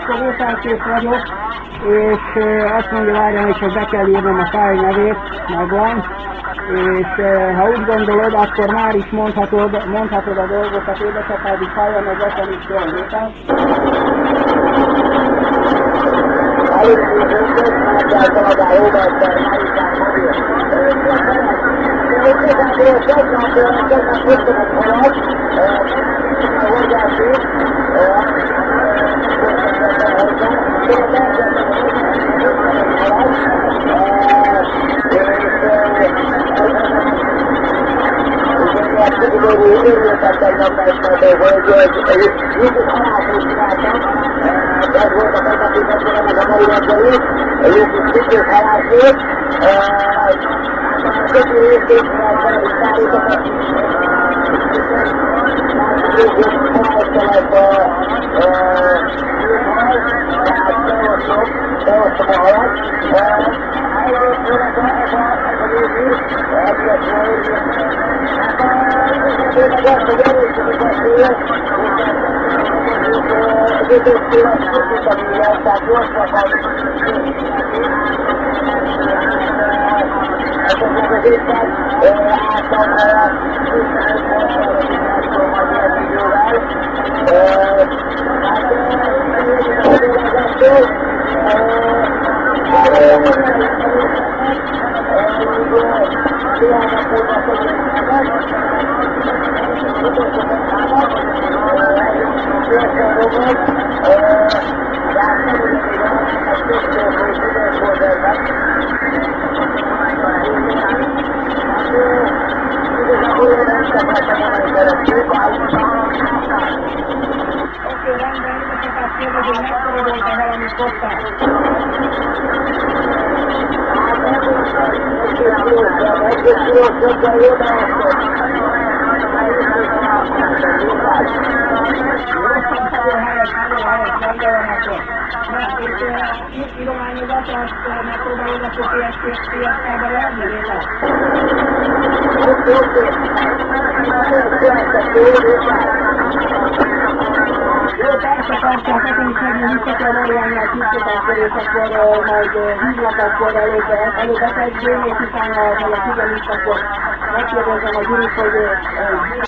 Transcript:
akkor vételkész vagyok, és azt mondja, várjam, hogy csak be kell írnom a fájl nevét, megvan, és ha úgy gondolod, akkor már is mondhatod a dolgokat, édesapádi fájlon, meg nekem is jól vétel. Hívlak akkor előbb befejezőn, és utána, ha a 10 akkor megkérdezem a gyűrűt, hogy